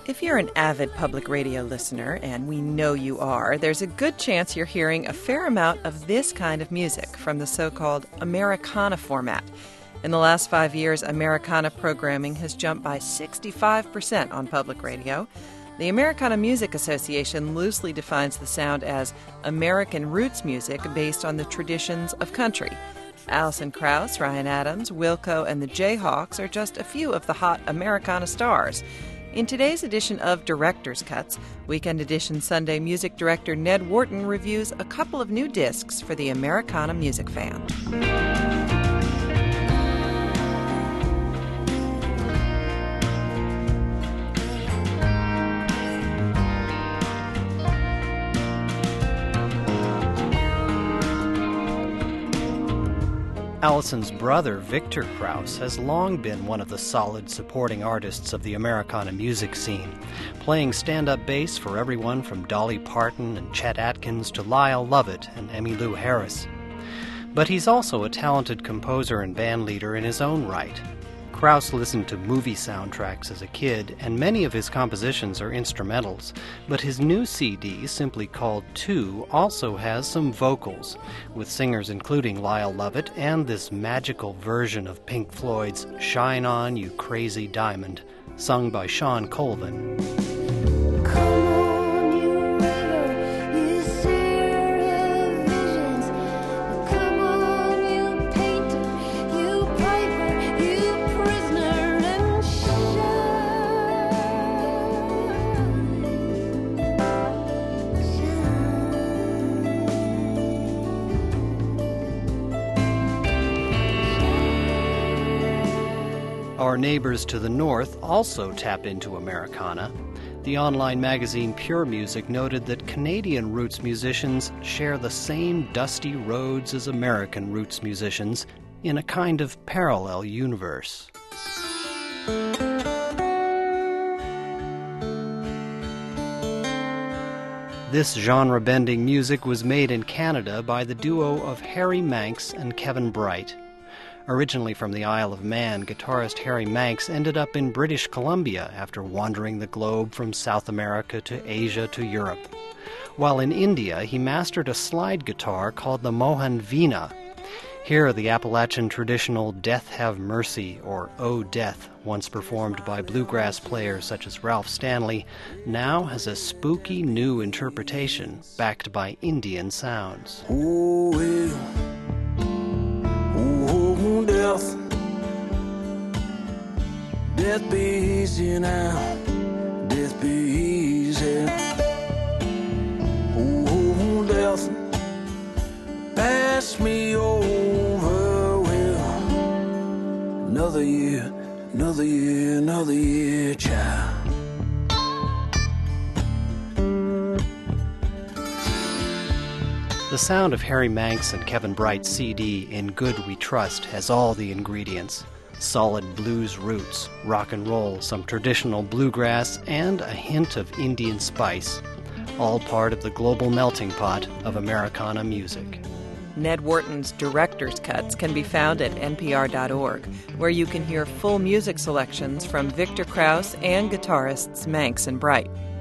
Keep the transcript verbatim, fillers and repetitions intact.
If you're an avid public radio listener, and we know you are, there's a good chance you're hearing a fair amount of this kind of music from the so-called Americana format. In the last five years, Americana programming has jumped by sixty-five percent on public radio. The Americana Music Association loosely defines the sound as American roots music based on the traditions of country. Alison Krauss, Ryan Adams, Wilco, and the Jayhawks are just a few of the hot Americana stars. In today's edition of Director's Cuts, Weekend Edition Sunday music director Ned Wharton reviews a couple of new discs for the Americana music fan. Alison's brother, Victor Krauss, has long been one of the solid supporting artists of the Americana music scene, playing stand-up bass for everyone from Dolly Parton and Chet Atkins to Lyle Lovett and Emmylou Harris. But he's also a talented composer and bandleader in his own right. Krauss listened to movie soundtracks as a kid, and many of his compositions are instrumentals, but his new C D, simply called Two, also has some vocals, with singers including Lyle Lovett and this magical version of Pink Floyd's Shine On, You Crazy Diamond, sung by Sean Colvin. Our neighbors to the north also tap into Americana. The online magazine Pure Music noted that Canadian roots musicians share the same dusty roads as American roots musicians in a kind of parallel universe. This genre-bending music was made in Canada by the duo of Harry Manx and Kevin Bright. Originally from the Isle of Man, guitarist Harry Manx ended up in British Columbia after wandering the globe from South America to Asia to Europe. While in India, he mastered a slide guitar called the Mohan Veena. Here, the Appalachian traditional Death Have Mercy, or Oh Death, once performed by bluegrass players such as Ralph Stanley, now has a spooky new interpretation backed by Indian sounds. Oh, well. Death, death be easy now, death be easy. Oh, death, pass me over, well, another year, another year, another year, child. The sound of Harry Manx and Kevin Bright's C D, In Good We Trust, has all the ingredients. Solid blues roots, rock and roll, some traditional bluegrass, and a hint of Indian spice. All part of the global melting pot of Americana music. Ned Wharton's Director's Cuts can be found at N P R dot org, where you can hear full music selections from Victor Krauss and guitarists Manx and Bright.